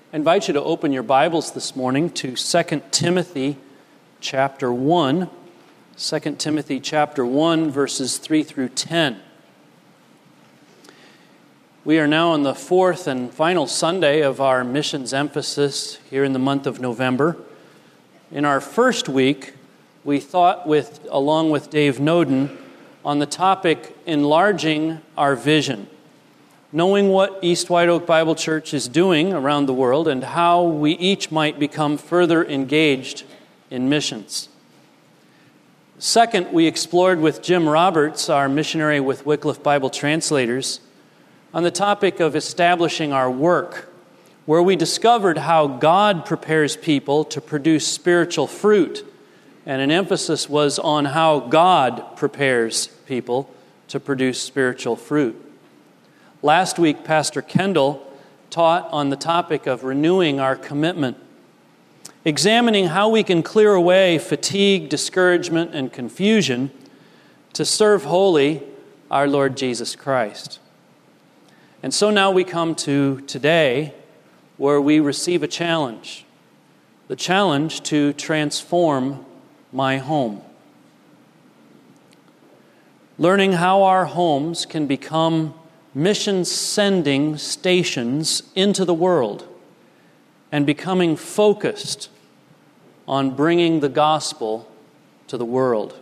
I invite you to open your Bibles this morning to 2 Timothy chapter 1. 2 Timothy chapter 1, verses 3 through 10. We are now on the fourth and final Sunday of our missions emphasis here in the month of November. In our first week, we thought along with Dave Noden on the topic enlarging our vision. Knowing what East White Oak Bible Church is doing around the world and how we each might become further engaged in missions. Second, we explored with Jim Roberts, our missionary with Wycliffe Bible Translators, on the topic of establishing our work, where we discovered how God prepares people to produce spiritual fruit, and an emphasis was on how God prepares people to produce spiritual fruit. Last week, Pastor Kendall taught on the topic of renewing our commitment, examining how we can clear away fatigue, discouragement, and confusion to serve wholly our Lord Jesus Christ. And so now we come to today, where we receive a challenge, the challenge to transform my home. Learning how our homes can become mission-sending stations into the world and becoming focused on bringing the gospel to the world.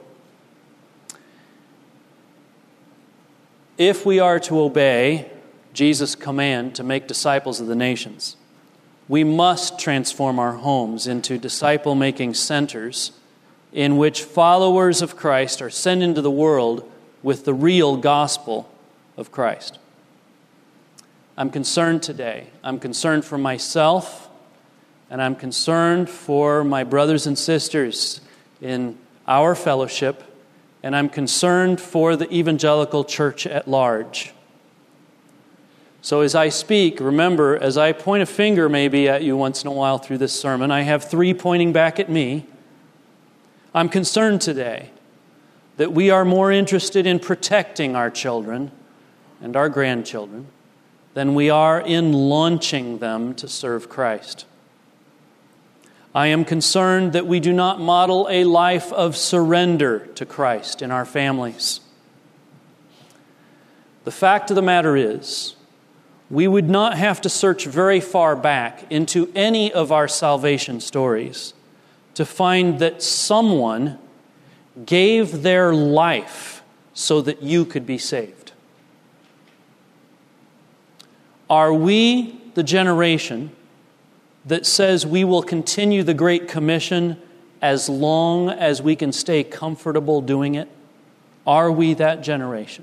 If we are to obey Jesus' command to make disciples of the nations, we must transform our homes into disciple-making centers in which followers of Christ are sent into the world with the real gospel of Christ. I'm concerned today. I'm concerned for myself, and I'm concerned for my brothers and sisters in our fellowship, and I'm concerned for the evangelical church at large. So as I speak, remember, as I point a finger maybe at you once in a while through this sermon, I have three pointing back at me. I'm concerned today that we are more interested in protecting our children and our grandchildren than we are in launching them to serve Christ. I am concerned that we do not model a life of surrender to Christ in our families. The fact of the matter is, we would not have to search very far back into any of our salvation stories to find that someone gave their life so that you could be saved. Are we the generation that says we will continue the Great Commission as long as we can stay comfortable doing it? Are we that generation?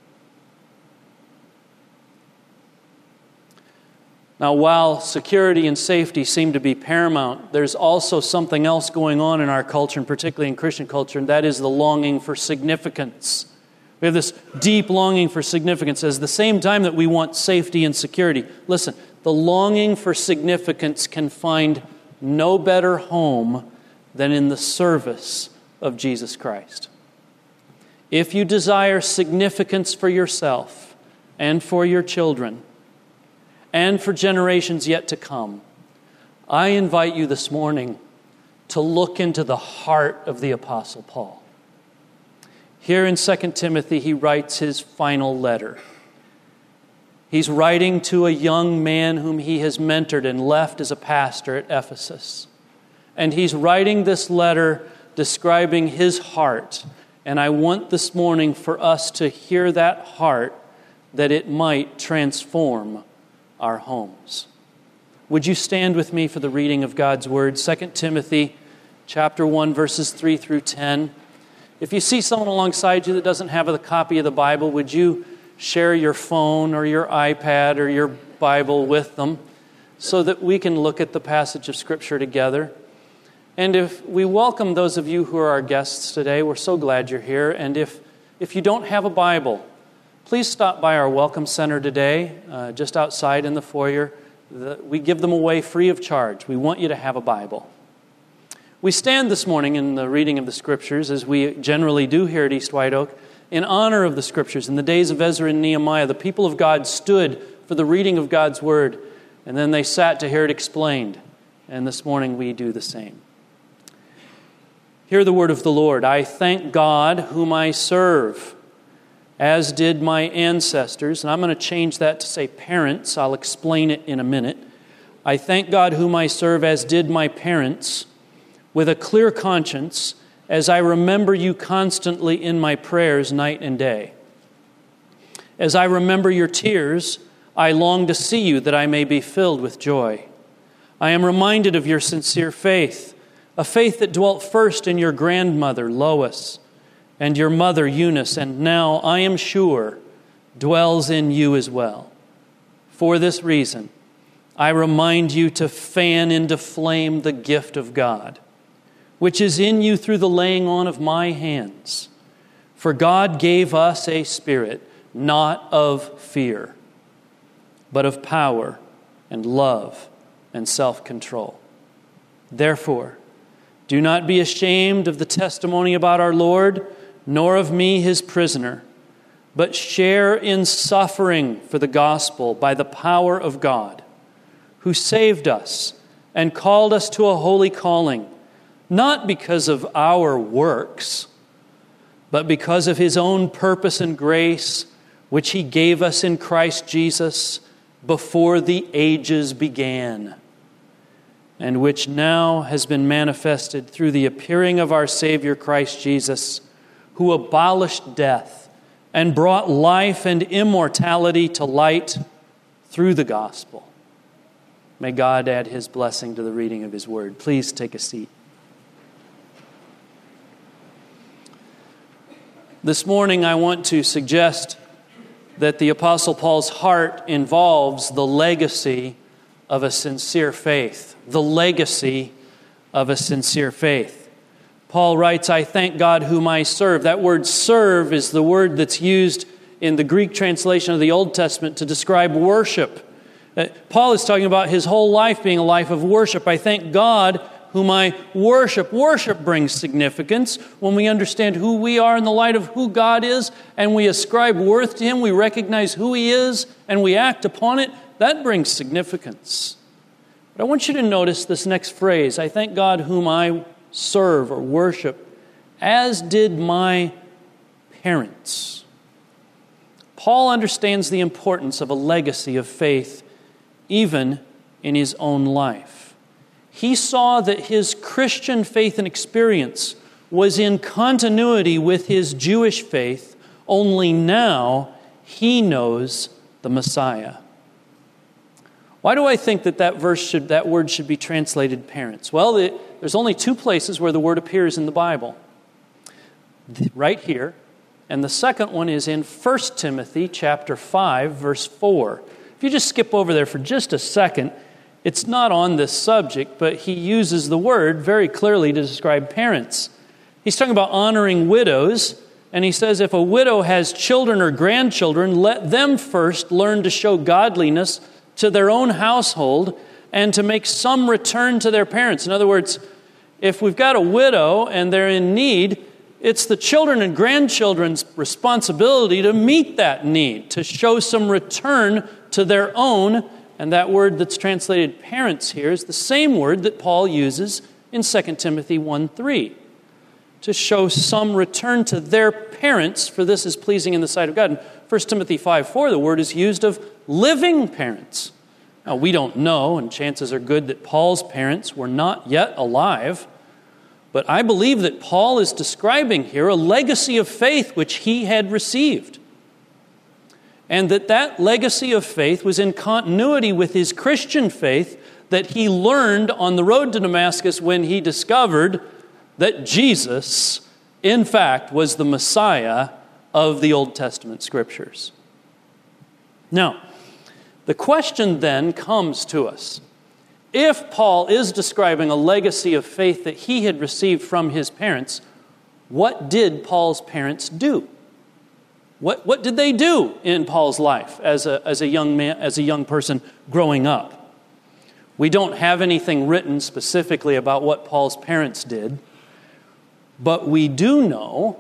Now, while security and safety seem to be paramount, there's also something else going on in our culture, and particularly in Christian culture, and that is the longing for significance. We have this deep longing for significance at the same time that we want safety and security. Listen, the longing for significance can find no better home than in the service of Jesus Christ. If you desire significance for yourself and for your children, and for generations yet to come, I invite you this morning to look into the heart of the Apostle Paul. Here in 2 Timothy, he writes his final letter. He's writing to a young man whom he has mentored and left as a pastor at Ephesus. And he's writing this letter describing his heart. And I want this morning for us to hear that heart, that it might transform our homes. Would you stand with me for the reading of God's Word? 2 Timothy chapter 1, verses 3 through 10. If you see someone alongside you that doesn't have a copy of the Bible, would you share your phone or your iPad or your Bible with them so that we can look at the passage of Scripture together? And if we welcome those of you who are our guests today, we're so glad you're here. And if you don't have a Bible, please stop by our Welcome Center today, just outside in the foyer. We give them away free of charge. We want you to have a Bible. We stand this morning in the reading of the Scriptures, as we generally do here at East White Oak, in honor of the Scriptures. In the days of Ezra and Nehemiah, the people of God stood for the reading of God's Word. and then they sat to hear it explained. And this morning we do the same. Hear the word of the Lord. I thank God whom I serve, as did my ancestors. And I'm going to change that to say parents. I'll explain it in a minute. I thank God whom I serve, as did my parents, with a clear conscience, as I remember you constantly in my prayers night and day. As I remember your tears, I long to see you that I may be filled with joy. I am reminded of your sincere faith, a faith that dwelt first in your grandmother, Lois, and your mother, Eunice, and now, I am sure, dwells in you as well. For this reason, I remind you to fan into flame the gift of God, which is in you through the laying on of my hands. For God gave us a spirit, not of fear, but of power and love and self-control. Therefore, do not be ashamed of the testimony about our Lord, nor of me, his prisoner, but share in suffering for the gospel by the power of God, who saved us and called us to a holy calling, not because of our works, but because of his own purpose and grace, which he gave us in Christ Jesus before the ages began, and which now has been manifested through the appearing of our Savior Christ Jesus, who abolished death and brought life and immortality to light through the gospel. May God add his blessing to the reading of his word. Please take a seat. This morning I want to suggest that the Apostle Paul's heart involves the legacy of a sincere faith. The legacy of a sincere faith. Paul writes, I thank God whom I serve. That word serve is the word that's used in the Greek translation of the Old Testament to describe worship. Paul is talking about his whole life being a life of worship. I thank God whom I worship. Worship brings significance when we understand who we are in the light of who God is, and we ascribe worth to him, we recognize who he is, and we act upon it. That brings significance. But I want you to notice this next phrase, I thank God whom I serve or worship, as did my parents. Paul understands the importance of a legacy of faith even in his own life. He saw that his Christian faith and experience was in continuity with his Jewish faith, only now he knows the Messiah. Why do I think that word should be translated parents? Well, there's only two places where the word appears in the Bible. Right here, and the second one is in 1 Timothy chapter 5, verse 4. If you just skip over there for just a second, it's not on this subject, but he uses the word very clearly to describe parents. He's talking about honoring widows, and he says if a widow has children or grandchildren, let them first learn to show godliness to their own household and to make some return to their parents. In other words, if we've got a widow and they're in need, it's the children and grandchildren's responsibility to meet that need, to show some return to their own. And that word that's translated parents here is the same word that Paul uses in 2 Timothy 1:3. To show some return to their parents, for this is pleasing in the sight of God. In 1 Timothy 5:4, the word is used of living parents. Now, we don't know, and chances are good that Paul's parents were not yet alive, but I believe that Paul is describing here a legacy of faith which he had received. And that legacy of faith was in continuity with his Christian faith that he learned on the road to Damascus when he discovered that Jesus, in fact, was the Messiah of the Old Testament Scriptures. Now, the question then comes to us. If Paul is describing a legacy of faith that he had received from his parents, what did Paul's parents do? What did they do in Paul's life as a young man, as a young person growing up? We don't have anything written specifically about what Paul's parents did, but we do know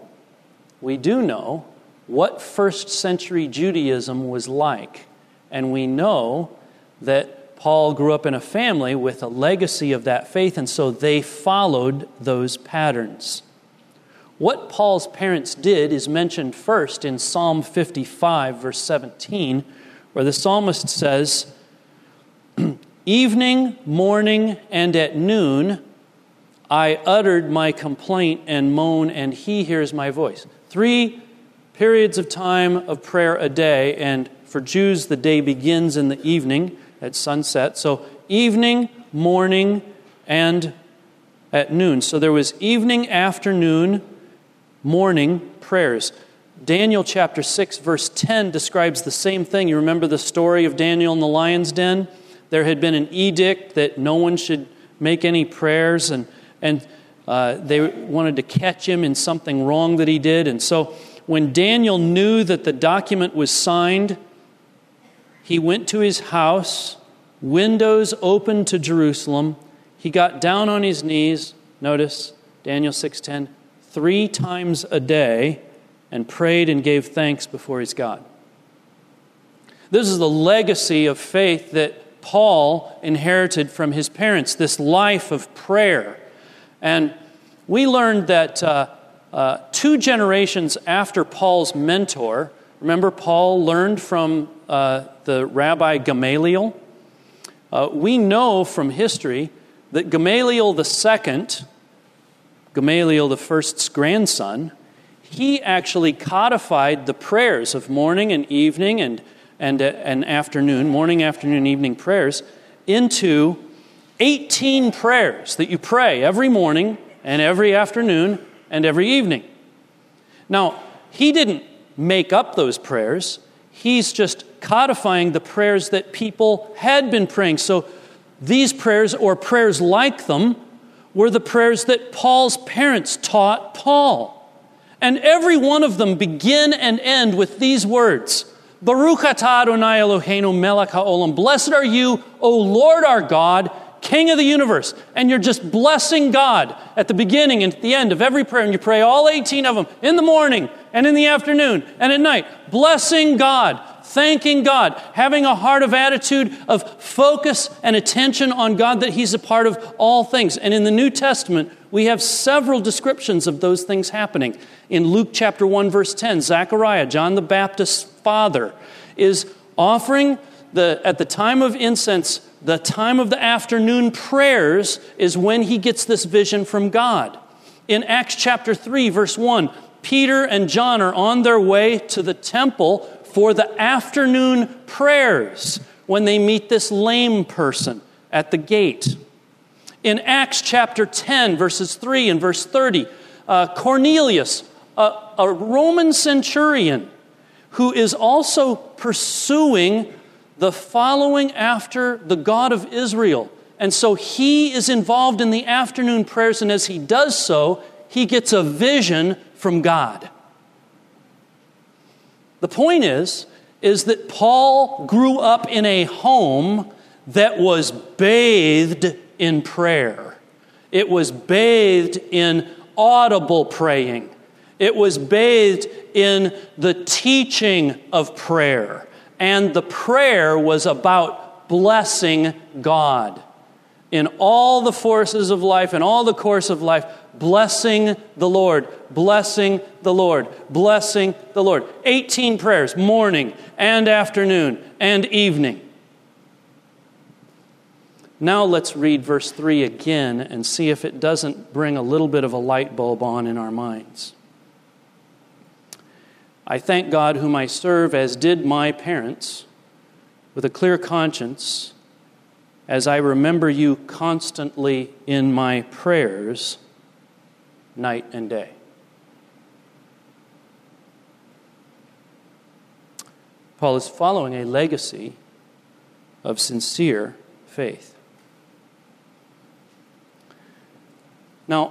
what first century Judaism was like, and we know that Paul grew up in a family with a legacy of that faith, and so they followed those patterns. What Paul's parents did is mentioned first in Psalm 55, verse 17, where the psalmist says, "Evening, morning, and at noon, I uttered my complaint and moan, and he hears my voice." 3 periods of time of prayer a day, and for Jews, the day begins in the evening at sunset. So evening, morning, and at noon. So there was evening, afternoon, morning prayers. Daniel chapter 6, verse 10 describes the same thing. You remember the story of Daniel in the lion's den? There had been an edict that no one should make any prayers, and they wanted to catch him in something wrong that he did. And so when Daniel knew that the document was signed, he went to his house, windows open to Jerusalem. He got down on his knees, notice Daniel 6:10, 3 times a day, and prayed and gave thanks before his God. This is the legacy of faith that Paul inherited from his parents, this life of prayer. And we learned that 2 generations after Paul's mentor, remember Paul learned from the Rabbi Gamaliel? We know from history that Gamaliel II, Gamaliel the first's grandson, he actually codified the prayers of morning and evening and afternoon, morning, afternoon, evening prayers, into 18 prayers that you pray every morning and every afternoon and every evening. Now, he didn't make up those prayers. He's just codifying the prayers that people had been praying. So these prayers, or prayers like them, were the prayers that Paul's parents taught Paul. And every one of them begin and end with these words: Baruch atah Adonai Eloheinu melech haolam. Blessed are you, O Lord our God, King of the universe. And you're just blessing God at the beginning and at the end of every prayer. And you pray all 18 of them in the morning and in the afternoon and at night. Blessing God, thanking God, having a heart of attitude of focus and attention on God, that He's a part of all things. And in the New Testament, we have several descriptions of those things happening. In Luke chapter 1, verse 10, Zechariah, John the Baptist's father, is offering at the time of incense, the time of the afternoon prayers is when he gets this vision from God. In Acts chapter 3, verse 1, Peter and John are on their way to the temple for the afternoon prayers when they meet this lame person at the gate. In Acts chapter 10, verses 3 and verse 30, Cornelius, a Roman centurion who is also pursuing the following after the God of Israel. And so he is involved in the afternoon prayers, and as he does so, he gets a vision from God. The point is that Paul grew up in a home that was bathed in prayer. It was bathed in audible praying. It was bathed in the teaching of prayer. And the prayer was about blessing God. In all the forces of life, in all the course of life, blessing the Lord, blessing the Lord, blessing the Lord. 18 prayers, morning and afternoon and evening. Now let's read verse 3 again and see if it doesn't bring a little bit of a light bulb on in our minds. I thank God whom I serve, as did my parents, with a clear conscience, as I remember you constantly in my prayers, night and day. Paul is following a legacy of sincere faith. Now,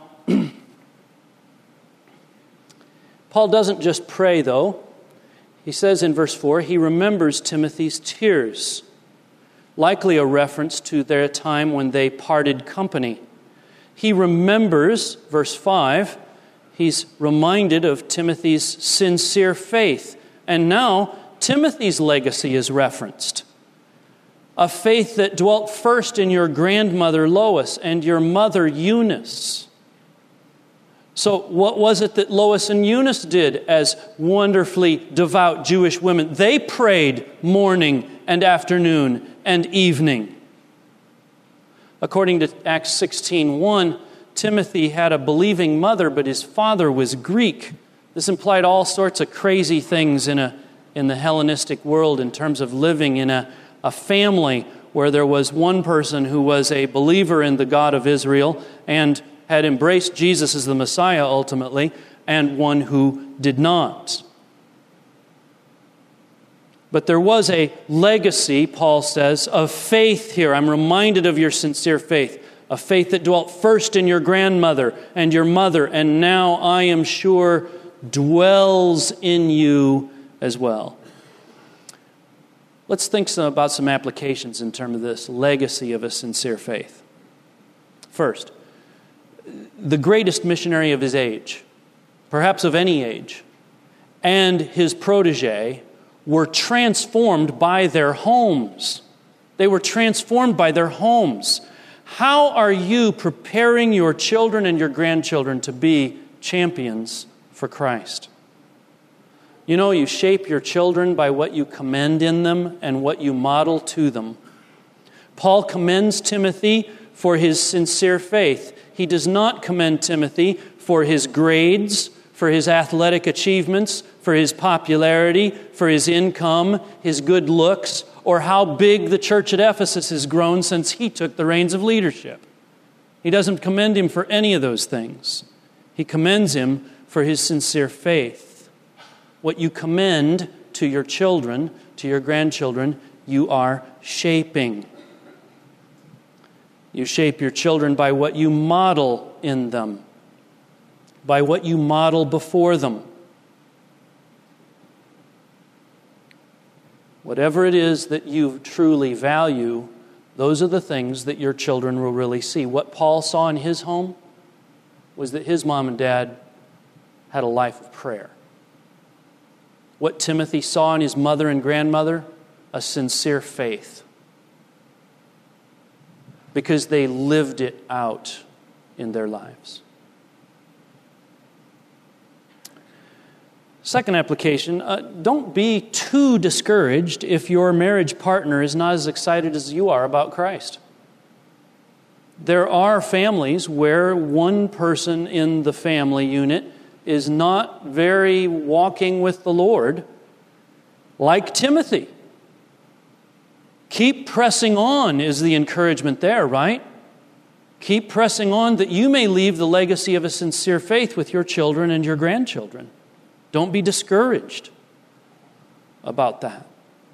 Paul doesn't just pray, though. He says in verse 4, he remembers Timothy's tears, likely a reference to their time when they parted company. He remembers, verse 5, he's reminded of Timothy's sincere faith. And now, Timothy's legacy is referenced. a faith that dwelt first in your grandmother Lois and your mother Eunice. So what was it that Lois and Eunice did as wonderfully devout Jewish women? They prayed morning and afternoon and evening. According to Acts 16:1, Timothy had a believing mother, but his father was Greek. This implied all sorts of crazy things in the Hellenistic world in terms of living in a family where there was one person who was a believer in the God of Israel and had embraced Jesus as the Messiah ultimately, and one who did not. But there was a legacy, Paul says, of faith here. I'm reminded of your sincere faith, a faith that dwelt first in your grandmother and your mother, and now I am sure dwells in you as well. Let's think about some applications in terms of this legacy of a sincere faith. First, the greatest missionary of his age, perhaps of any age, and his protege were transformed by their homes. They were transformed by their homes. How are you preparing your children and your grandchildren to be champions for Christ? You know, you shape your children by what you commend in them and what you model to them. Paul commends Timothy for his sincere faith. He does not commend Timothy for his grades, for his athletic achievements, for his popularity, for his income, his good looks, or how big the church at Ephesus has grown since he took the reins of leadership. He doesn't commend him for any of those things. He commends him for his sincere faith. What you commend to your children, to your grandchildren, you are shaping. You shape your children by what you model in them, by what you model before them. Whatever it is that you truly value, those are the things that your children will really see. What Paul saw in his home was that his mom and dad had a life of prayer. What Timothy saw in his mother and grandmother, a sincere faith. Because they lived it out in their lives. Second application, don't be too discouraged if your marriage partner is not as excited as you are about Christ. There are families where one person in the family unit is not very walking with the Lord, like Timothy. Keep pressing on is the encouragement there, right? Keep pressing on that you may leave the legacy of a sincere faith with your children and your grandchildren. Don't be discouraged about that.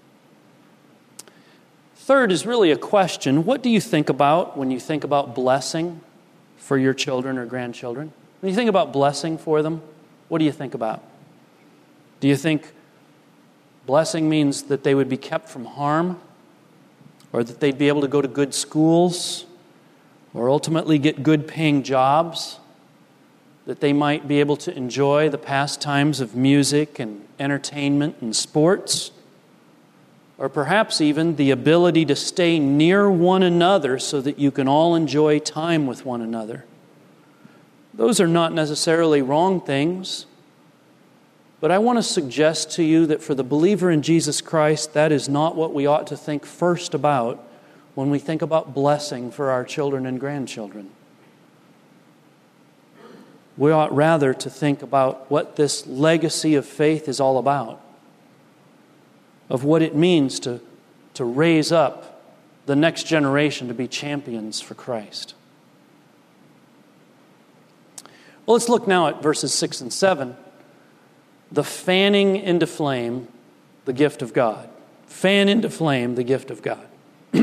Third is really a question. What do you think about when you think about blessing for your children or grandchildren? When you think about blessing for them, what do you think about? Do you think blessing means that they would be kept from harm? Or that they'd be able to go to good schools, or ultimately get good paying jobs, that they might be able to enjoy the pastimes of music and entertainment and sports, or perhaps even the ability to stay near one another so that you can all enjoy time with one another. Those are not necessarily wrong things. But I want to suggest to you that for the believer in Jesus Christ, that is not what we ought to think first about when we think about blessing for our children and grandchildren. We ought rather to think about what this legacy of faith is all about, of what it means to raise up the next generation to be champions for Christ. Well, let's look now at verses 6 and 7. The fanning into flame, the gift of God. Fan into flame, the gift of God.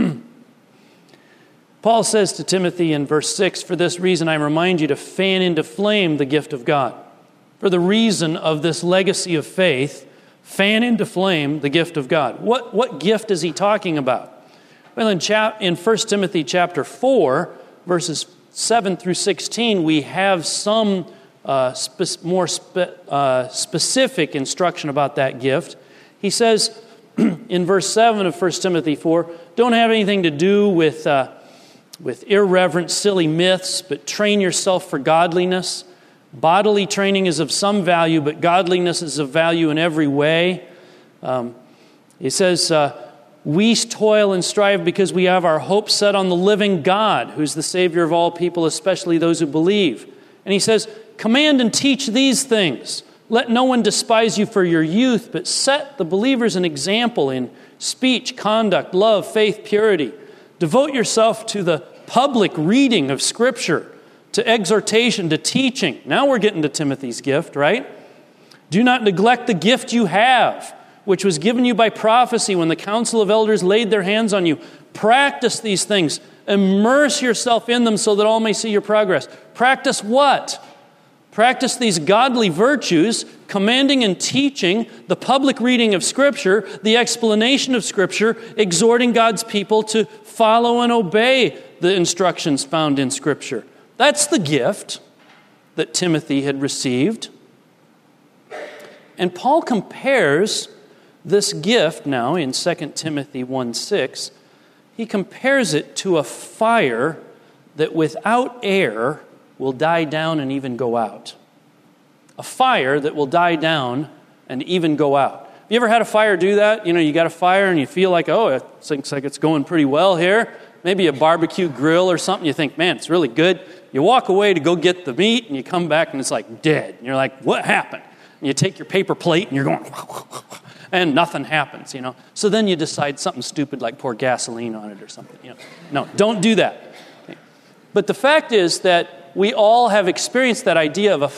Paul says to Timothy in verse 6, for this reason I remind you to fan into flame the gift of God. For the reason of this legacy of faith, fan into flame the gift of God. What gift is he talking about? Well, in 1 Timothy chapter 4, verses 7 through 16, we have some more specific instruction about that gift. He says in verse 7 of 1 Timothy 4, don't have anything to do with irreverent, silly myths, but train yourself for godliness. Bodily training is of some value, but godliness is of value in every way. He says, we toil and strive because we have our hope set on the living God, who's the Savior of all people, especially those who believe. And he says, command and teach these things. Let no one despise you for your youth, but set the believers an example in speech, conduct, love, faith, purity. Devote yourself to the public reading of Scripture, to exhortation, to teaching. Now we're getting to Timothy's gift, right? Do not neglect the gift you have, which was given you by prophecy when the council of elders laid their hands on you. Practice these things. Immerse yourself in them so that all may see your progress. Practice what? Practice these godly virtues, commanding and teaching, the public reading of Scripture, the explanation of Scripture, exhorting God's people to follow and obey the instructions found in Scripture. That's the gift that Timothy had received. And Paul compares this gift now in 2 Timothy 1:6. He compares it to a fire that without air will die down and even go out. A fire that will die down and even go out. Have you ever had a fire do that? You know, you got a fire and you feel like, oh, it looks like it's going pretty well here. Maybe a barbecue grill or something. You think, man, it's really good. You walk away to go get the meat and you come back and it's like dead. And you're like, what happened? And you take your paper plate and you're going, and nothing happens, you know. So then you decide something stupid like pour gasoline on it or something. You know. No, don't do that. But the fact is that we all have experienced that idea of a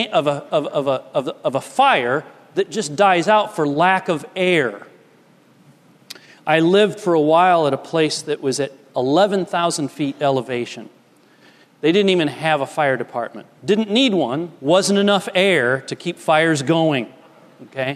fire that just dies out for lack of air. I lived for a while at a place that was at 11,000 feet elevation. They didn't even have a fire department. Didn't need one. Wasn't enough air to keep fires going. Okay?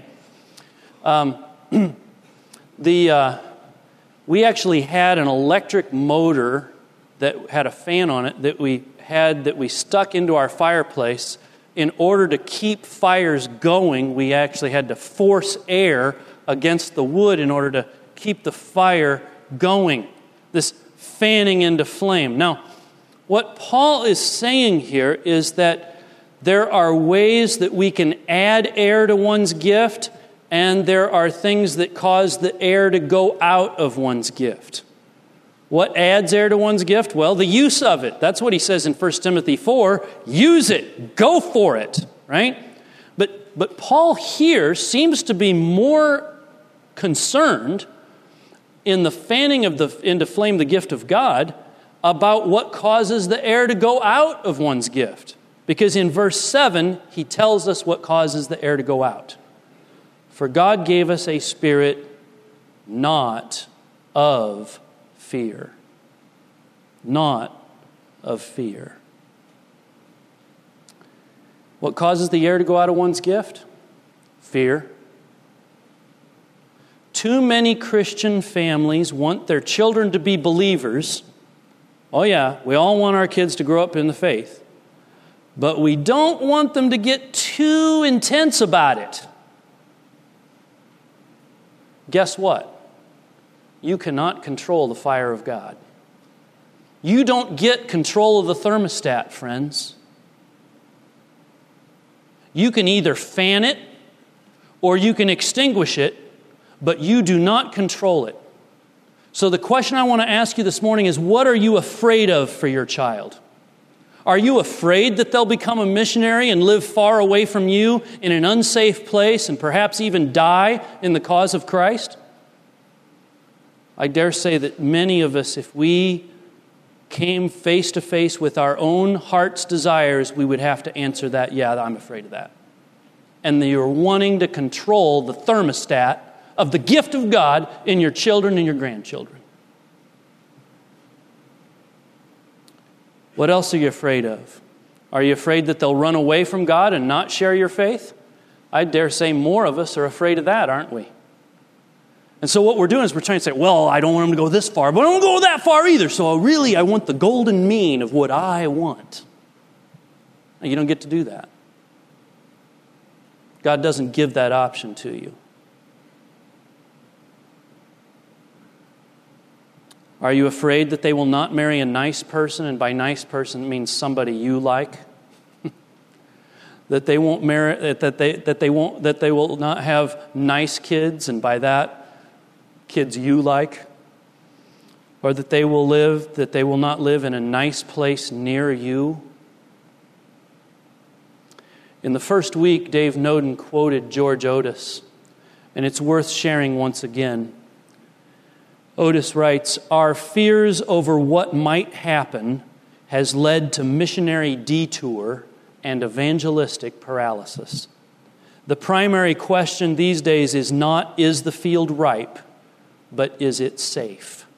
We actually had an electric motor that had a fan on it that we stuck into our fireplace. In order to keep fires going, we actually had to force air against the wood in order to keep the fire going. This fanning into flame. Now, what Paul is saying here is that there are ways that we can add air to one's gift, and there are things that cause the air to go out of one's gift. What adds air to one's gift? Well, the use of it. That's what he says in 1 Timothy 4. Use it. Go for it. Right? But Paul here seems to be more concerned in the fanning into flame the gift of God about what causes the air to go out of one's gift. Because in verse 7, he tells us what causes the air to go out. For God gave us a spirit not of fear. Not of fear. What causes the air to go out of one's gift? Fear. Too many Christian families want their children to be believers. Oh yeah, we all want our kids to grow up in the faith. But we don't want them to get too intense about it. Guess what? You cannot control the fire of God. You don't get control of the thermostat, friends. You can either fan it or you can extinguish it, but you do not control it. So the question I want to ask you this morning is, what are you afraid of for your child? Are you afraid that they'll become a missionary and live far away from you in an unsafe place and perhaps even die in the cause of Christ? I dare say that many of us, if we came face to face with our own heart's desires, we would have to answer that, yeah, I'm afraid of that. And you're wanting to control the thermostat of the gift of God in your children and your grandchildren. What else are you afraid of? Are you afraid that they'll run away from God and not share your faith? I dare say more of us are afraid of that, aren't we? And so what we're doing is we're trying to say, well, I don't want them to go this far, but I don't go that far either. So I want the golden mean of what I want. Now, you don't get to do that. God doesn't give that option to you. Are you afraid that they will not marry a nice person? And by nice person, it means somebody you like. That they won't marry, that they will not have nice kids, and by that, kids you like. Or that they will not live in a nice place near you. In the first week, Dave Noden quoted George Otis, and it's worth sharing once again. Otis writes, "Our fears over what might happen has led to missionary detour and evangelistic paralysis. The primary question these days is not, is the field ripe, but is it safe?"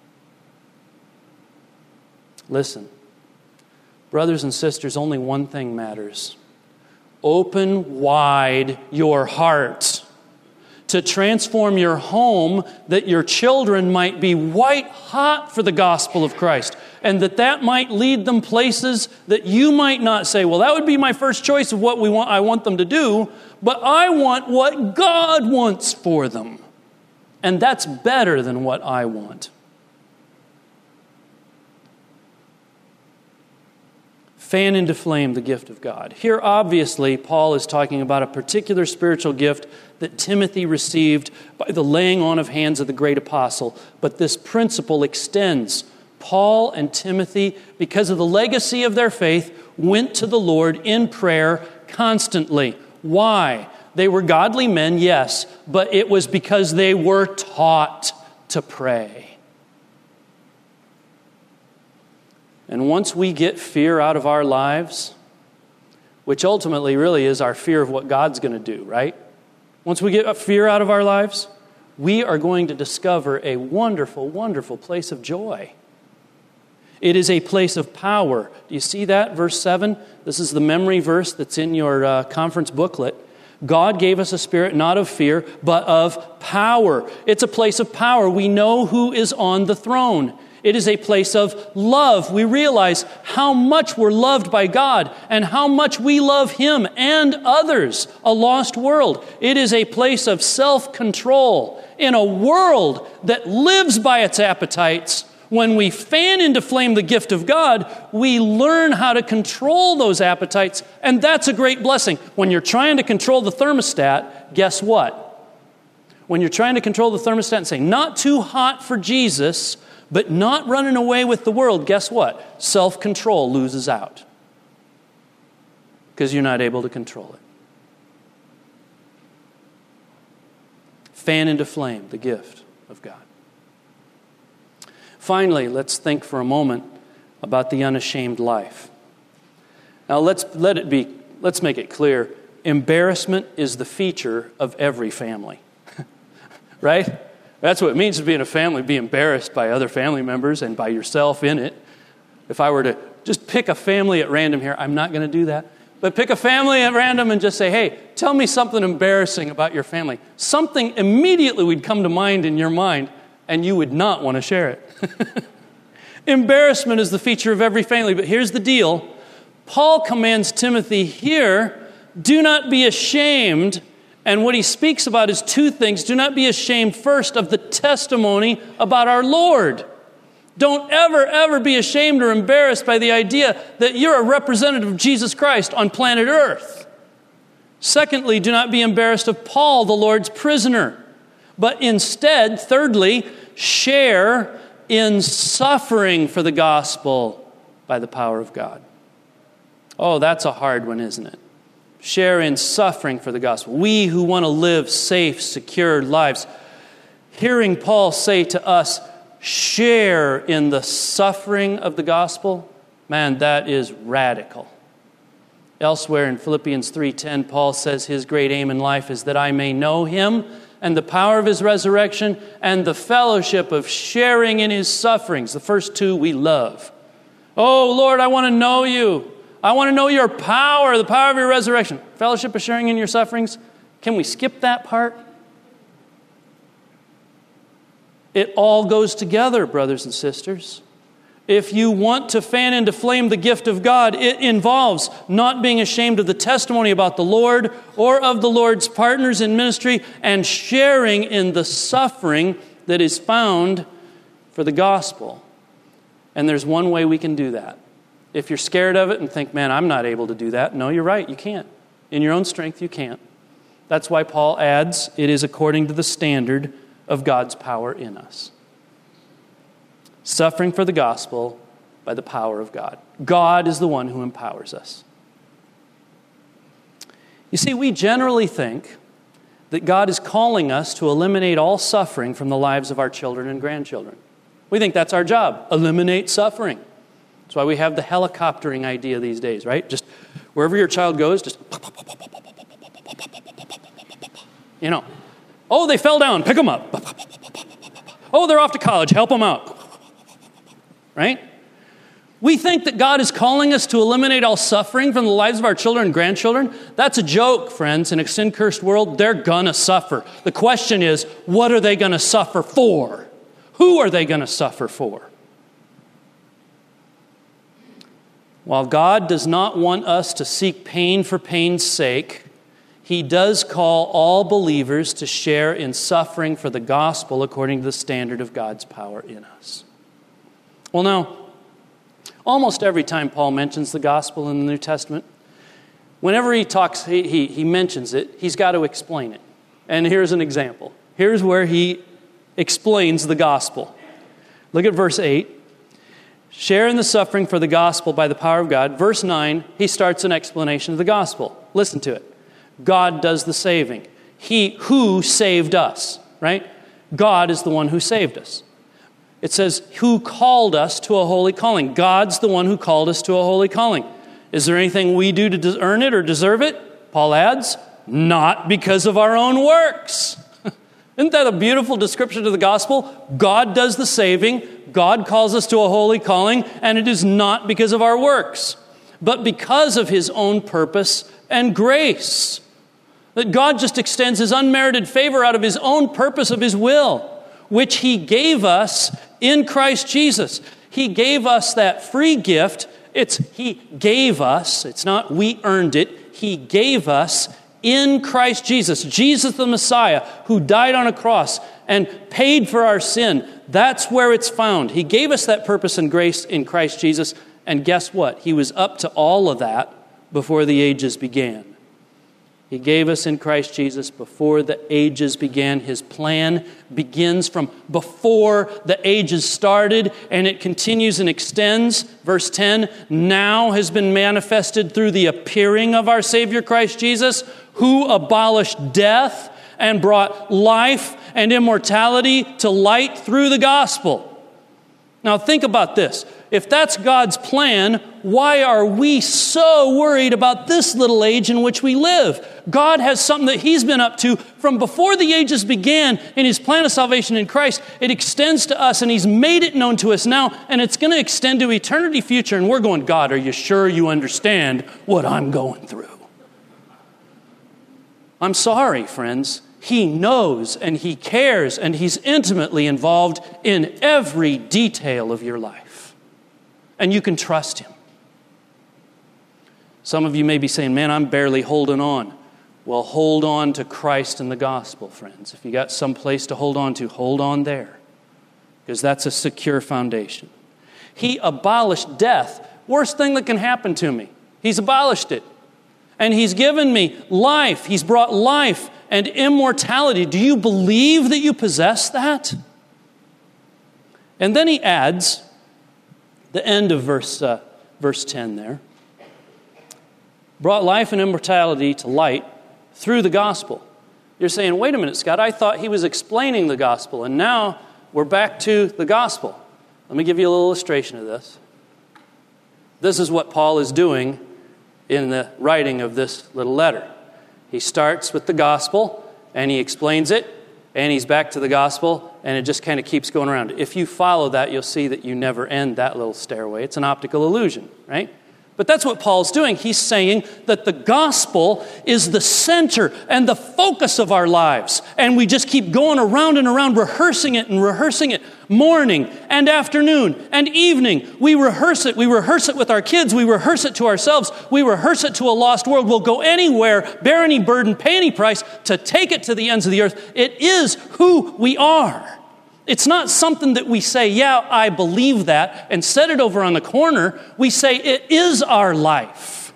Listen, brothers and sisters, only one thing matters. Open wide your heart to transform your home, that your children might be white hot for the gospel of Christ, and that might lead them places that you might not say, well, that would be my first choice of what I want them to do, but I want what God wants for them. And that's better than what I want. Fan into flame the gift of God. Here, obviously, Paul is talking about a particular spiritual gift that Timothy received by the laying on of hands of the great apostle. But this principle extends. Paul and Timothy, because of the legacy of their faith, went to the Lord in prayer constantly. Why? They were godly men, yes, but it was because they were taught to pray. And once we get fear out of our lives, which ultimately really is our fear of what God's going to do, right? Once we get fear out of our lives, we are going to discover a wonderful, wonderful place of joy. It is a place of power. Do you see that? Verse 7. This is the memory verse that's in your conference booklet. God gave us a spirit not of fear, but of power. It's a place of power. We know who is on the throne. It is a place of love. We realize how much we're loved by God and how much we love Him and others, a lost world. It is a place of self-control in a world that lives by its appetites. When we fan into flame the gift of God, we learn how to control those appetites, and that's a great blessing. When you're trying to control the thermostat, guess what? When you're trying to control the thermostat and say, not too hot for Jesus, but not running away with the world, guess what? Self-control loses out because you're not able to control it. Fan into flame the gift of God. Finally, let's think for a moment about the unashamed life. Now let's make it clear. Embarrassment is the feature of every family. Right? That's what it means to be in a family, be embarrassed by other family members and by yourself in it. If I were to just pick a family at random here, I'm not going to do that, but pick a family at random and just say, hey, tell me something embarrassing about your family. Something immediately would come to mind in your mind, and you would not want to share it. Embarrassment is the feature of every family, but here's the deal. Paul commands Timothy here, do not be ashamed. And what he speaks about is two things. Do not be ashamed, first, of the testimony about our Lord. Don't ever be ashamed or embarrassed by the idea that you're a representative of Jesus Christ on planet Earth. Secondly, do not be embarrassed of Paul, the Lord's prisoner. But instead, thirdly, share in suffering for the gospel by the power of God. Oh, that's a hard one, isn't it? Share in suffering for the gospel. We who want to live safe, secure lives. Hearing Paul say to us, share in the suffering of the gospel, man, that is radical. Elsewhere in Philippians 3:10, Paul says his great aim in life is that I may know Him and the power of His resurrection and the fellowship of sharing in His sufferings. The first two we love. Oh, Lord, I want to know You. I want to know Your power, the power of Your resurrection. Fellowship of sharing in Your sufferings. Can we skip that part? It all goes together, brothers and sisters. If you want to fan into flame the gift of God, it involves not being ashamed of the testimony about the Lord or of the Lord's partners in ministry and sharing in the suffering that is found for the gospel. And there's one way we can do that. If you're scared of it and think, man, I'm not able to do that. No, you're right, you can't. In your own strength, you can't. That's why Paul adds, it is according to the standard of God's power in us. Suffering for the gospel by the power of God. God is the one who empowers us. You see, we generally think that God is calling us to eliminate all suffering from the lives of our children and grandchildren. We think that's our job, eliminate suffering. That's why we have the helicoptering idea these days, right? Just wherever your child goes, just, oh, they fell down, pick them up. Oh, they're off to college, help them out. Right? We think that God is calling us to eliminate all suffering from the lives of our children and grandchildren. That's a joke, friends. In a sin-cursed world, they're going to suffer. The question is, what are they going to suffer for? Who are they going to suffer for? While God does not want us to seek pain for pain's sake, He does call all believers to share in suffering for the gospel according to the standard of God's power in us. Well, now, almost every time Paul mentions the gospel in the New Testament, whenever he talks, he mentions it, he's got to explain it. And here's an example. Here's where he explains the gospel. Look at verse 8. Share in the suffering for the gospel by the power of God. Verse 9, he starts an explanation of the gospel. Listen to it. God does the saving. He who saved us, right? God is the one who saved us. It says, who called us to a holy calling. God's the one who called us to a holy calling. Is there anything we do to earn it or deserve it? Paul adds, not because of our own works. Isn't that a beautiful description of the gospel? God does the saving. God calls us to a holy calling, and it is not because of our works, but because of His own purpose and grace. That God just extends His unmerited favor out of His own purpose of His will, which He gave us in Christ Jesus. He gave us that free gift. He gave us. It's not we earned it. He gave us in Christ Jesus. Jesus the Messiah, who died on a cross and paid for our sin. That's where it's found. He gave us that purpose and grace in Christ Jesus. And guess what? He was up to all of that before the ages began. He gave us in Christ Jesus before the ages began. His plan begins from before the ages started, and it continues and extends. Verse 10, now has been manifested through the appearing of our Savior Christ Jesus, who abolished death and brought life and immortality to light through the gospel. Now think about this. If that's God's plan, why are we so worried about this little age in which we live? God has something that He's been up to from before the ages began in His plan of salvation in Christ. It extends to us, and He's made it known to us now, and it's going to extend to eternity future. And we're going, God, are you sure you understand what I'm going through? I'm sorry, friends. He knows and He cares and He's intimately involved in every detail of your life. And you can trust Him. Some of you may be saying, man, I'm barely holding on. Well, hold on to Christ and the gospel, friends. If you got some place to hold on there. Because that's a secure foundation. He abolished death. Worst thing that can happen to me. He's abolished it. And He's given me life. He's brought life and immortality. Do you believe that you possess that? And then he adds, the end of verse 10 there, brought life and immortality to light through the gospel. You're saying, wait a minute, Scott, I thought he was explaining the gospel, and now we're back to the gospel. Let me give you a little illustration of this. This is what Paul is doing in the writing of this little letter. He starts with the gospel, and he explains it, and he's back to the gospel, and it just kind of keeps going around. If you follow that, you'll see that you never end that little stairway. It's an optical illusion, right? But that's what Paul's doing. He's saying that the gospel is the center and the focus of our lives. And we just keep going around and around, rehearsing it and rehearsing it. Morning and afternoon and evening. We rehearse it. We rehearse it with our kids. We rehearse it to ourselves. We rehearse it to a lost world. We'll go anywhere, bear any burden, pay any price to take it to the ends of the earth. It is who we are. It's not something that we say, yeah, I believe that, and set it over on the corner. We say it is our life.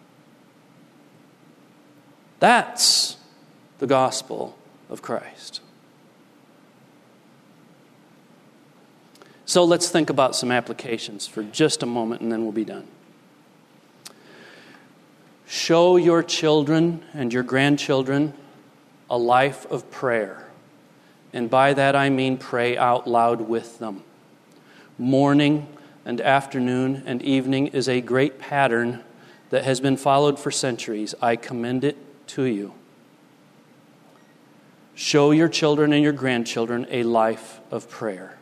That's the gospel of Christ. So let's think about some applications for just a moment, and then we'll be done. Show your children and your grandchildren a life of prayer. And by that I mean pray out loud with them. Morning and afternoon and evening is a great pattern that has been followed for centuries. I commend it to you. Show your children and your grandchildren a life of prayer.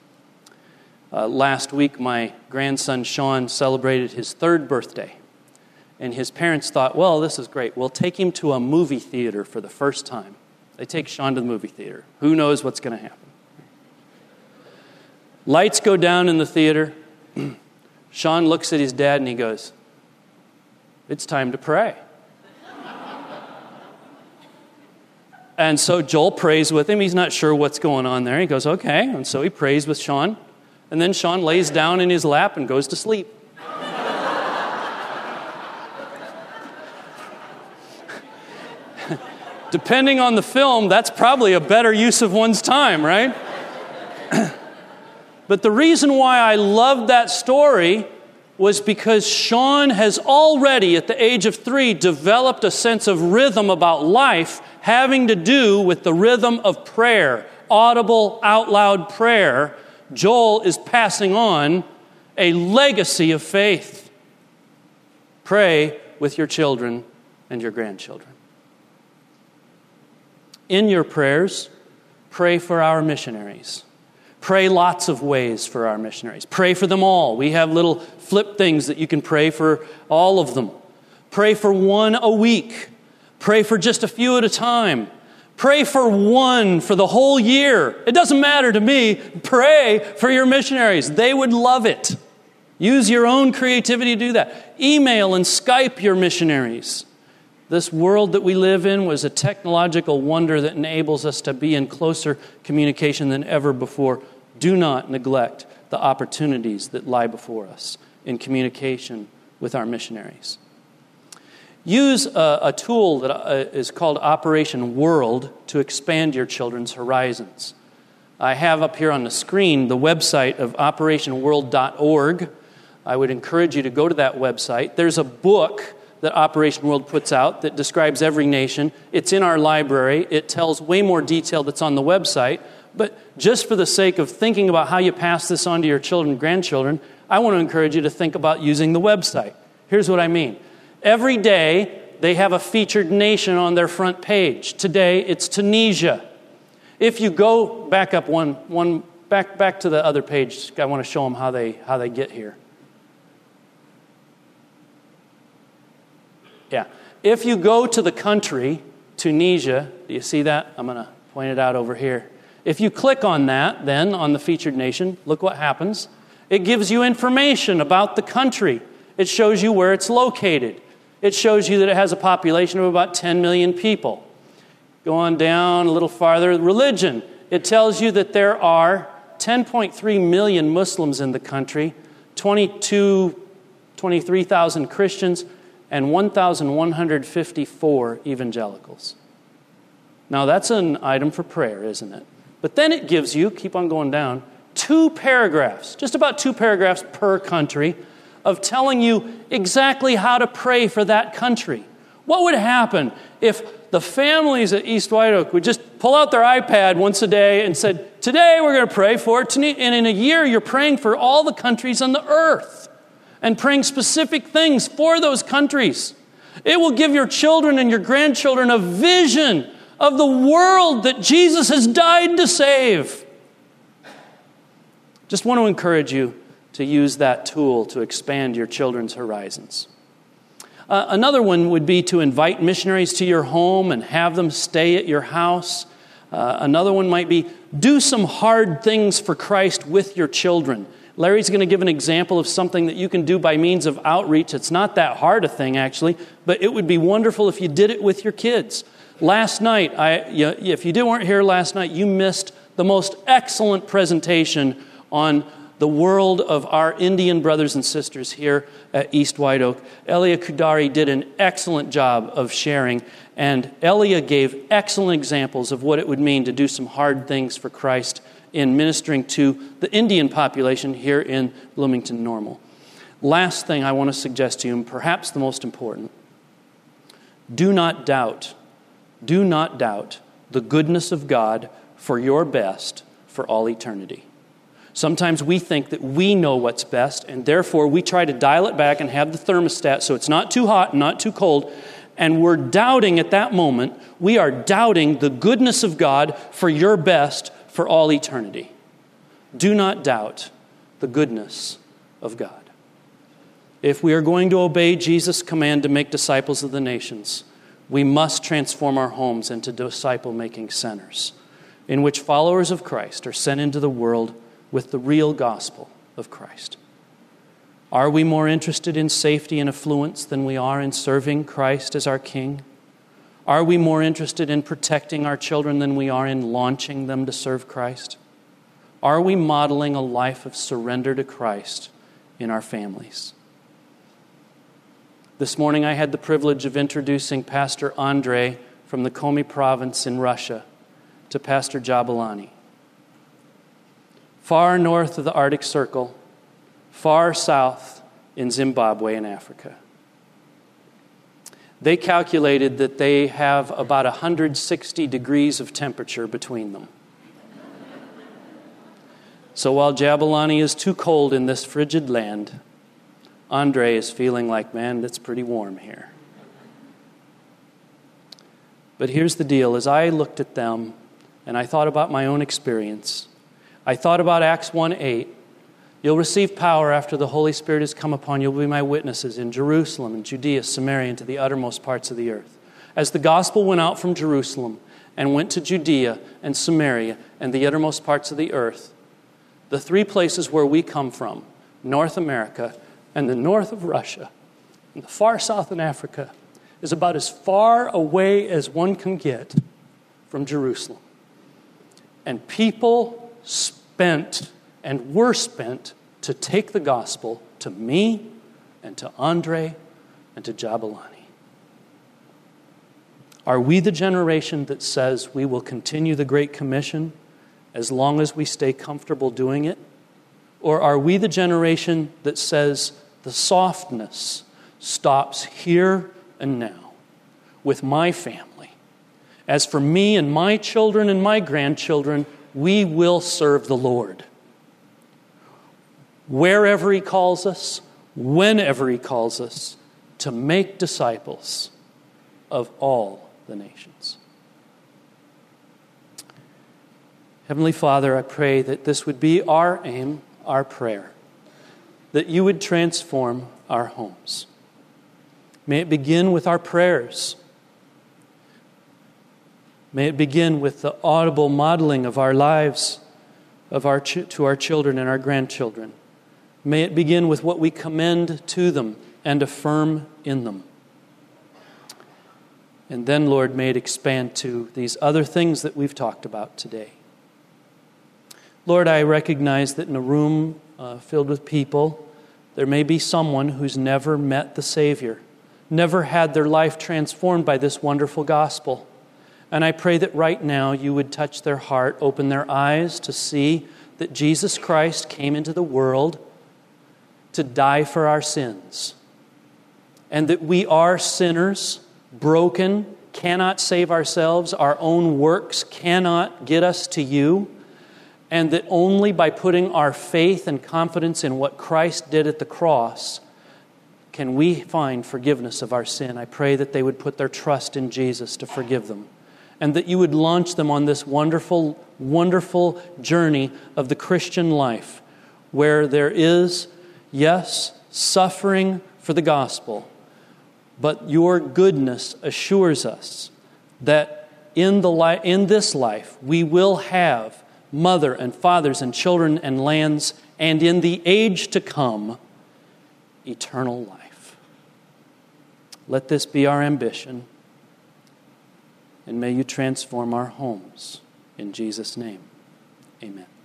Last week, my grandson Sean celebrated his 3rd birthday. And his parents thought, well, this is great. We'll take him to a movie theater for the first time. They take Sean to the movie theater. Who knows what's going to happen? Lights go down in the theater. Sean looks at his dad and he goes, it's time to pray. And so Joel prays with him. He's not sure what's going on there. He goes, okay. And so he prays with Sean. And then Sean lays down in his lap and goes to sleep. Depending on the film, that's probably a better use of one's time, right? But the reason why I loved that story was because Sean has already, at the age of 3, developed a sense of rhythm about life having to do with the rhythm of prayer, audible, out loud prayer. Joel is passing on a legacy of faith. Pray with your children and your grandchildren. In your prayers, pray for our missionaries. Pray lots of ways for our missionaries. Pray for them all. We have little flip things that you can pray for all of them. Pray for one a week. Pray for just a few at a time. Pray for one for the whole year. It doesn't matter to me. Pray for your missionaries. They would love it. Use your own creativity to do that. Email and Skype your missionaries. This world that we live in was a technological wonder that enables us to be in closer communication than ever before. Do not neglect the opportunities that lie before us in communication with our missionaries. Use a tool that is called Operation World to expand your children's horizons. I have up here on the screen the website of operationworld.org. I would encourage you to go to that website. There's a book that Operation World puts out that describes every nation. It's in our library. It tells way more detail that's on the website. But just for the sake of thinking about how you pass this on to your children and grandchildren, I want to encourage you to think about using the website. Here's what I mean. Every day, they have a featured nation on their front page. Today, it's Tunisia. If you go back up back to the other page, I want to show them how they get here. Yeah. If you go to the country, Tunisia, do you see that? I'm going to point it out over here. If you click on that, then, on the featured nation, look what happens. It gives you information about the country. It shows you where it's located. It shows you that it has a population of about 10 million people. Go on down a little farther, religion. It tells you that there are 10.3 million Muslims in the country, 23,000 Christians, and 1,154 evangelicals. Now, that's an item for prayer, isn't it? But then it gives you, keep on going down, 2 paragraphs, just about 2 paragraphs per country, of telling you exactly how to pray for that country. What would happen if the families at East White Oak would just pull out their iPad once a day and said, today we're going to pray for it, and in a year you're praying for all the countries on the earth and praying specific things for those countries. It will give your children and your grandchildren a vision of the world that Jesus has died to save. Just want to encourage you to use that tool to expand your children's horizons. Another one would be to invite missionaries to your home and have them stay at your house. Another one might be do some hard things for Christ with your children. Larry's going to give an example of something that you can do by means of outreach. It's not that hard a thing, actually, but it would be wonderful if you did it with your kids. Last night, if you weren't here last night, you missed the most excellent presentation on the world of our Indian brothers and sisters here at East White Oak. Elia Kudari did an excellent job of sharing, and Elia gave excellent examples of what it would mean to do some hard things for Christ in ministering to the Indian population here in Bloomington Normal. Last thing I want to suggest to you, and perhaps the most important, do not doubt the goodness of God for your best for all eternity. Sometimes we think that we know what's best, and therefore we try to dial it back and have the thermostat so it's not too hot and not too cold, and we're doubting at that moment, we are doubting the goodness of God for your best for all eternity. Do not doubt the goodness of God. If we are going to obey Jesus' command to make disciples of the nations, we must transform our homes into disciple-making centers in which followers of Christ are sent into the world with the real gospel of Christ. Are we more interested in safety and affluence than we are in serving Christ as our King? Are we more interested in protecting our children than we are in launching them to serve Christ? Are we modeling a life of surrender to Christ in our families? This morning I had the privilege of introducing Pastor Andrei from the Komi province in Russia to Pastor Jabulani. Far north of the Arctic Circle, far south in Zimbabwe in Africa. They calculated that they have about 160 degrees of temperature between them. So while Jabulani is too cold in this frigid land, Andrei is feeling like, man, it's pretty warm here. But here's the deal. As I looked at them and I thought about my own experience, I thought about Acts 1:8. You'll receive power after the Holy Spirit has come upon you. You'll be my witnesses in Jerusalem and Judea, Samaria, and to the uttermost parts of the earth. As the gospel went out from Jerusalem and went to Judea and Samaria and the uttermost parts of the earth, the three places where we come from, North America and the north of Russia and the far south in Africa, is about as far away as one can get from Jerusalem. And people spent and were spent to take the gospel to me and to Andrei and to Jabulani. Are we the generation that says we will continue the Great Commission as long as we stay comfortable doing it? Or are we the generation that says the softness stops here and now with my family? As for me and my children and my grandchildren, we will serve the Lord. Wherever He calls us, whenever He calls us, to make disciples of all the nations. Heavenly Father, I pray that this would be our aim, our prayer, that You would transform our homes. May it begin with our prayers. May it begin with the audible modeling of our lives to our children and our grandchildren. May it begin with what we commend to them and affirm in them. And then, Lord, may it expand to these other things that we've talked about today. Lord, I recognize that in a room filled with people, there may be someone who's never met the Savior, never had their life transformed by this wonderful gospel. And I pray that right now You would touch their heart, open their eyes to see that Jesus Christ came into the world to die for our sins, and that we are sinners, broken, cannot save ourselves, our own works cannot get us to You, and that only by putting our faith and confidence in what Christ did at the cross can we find forgiveness of our sin. I pray that they would put their trust in Jesus to forgive them, and that You would launch them on this wonderful, wonderful journey of the Christian life, where there is, yes, suffering for the gospel, but Your goodness assures us that in this life we will have mother and fathers and children and lands, and in the age to come, eternal life. Let this be our ambition, and may You transform our homes. In Jesus' name, Amen.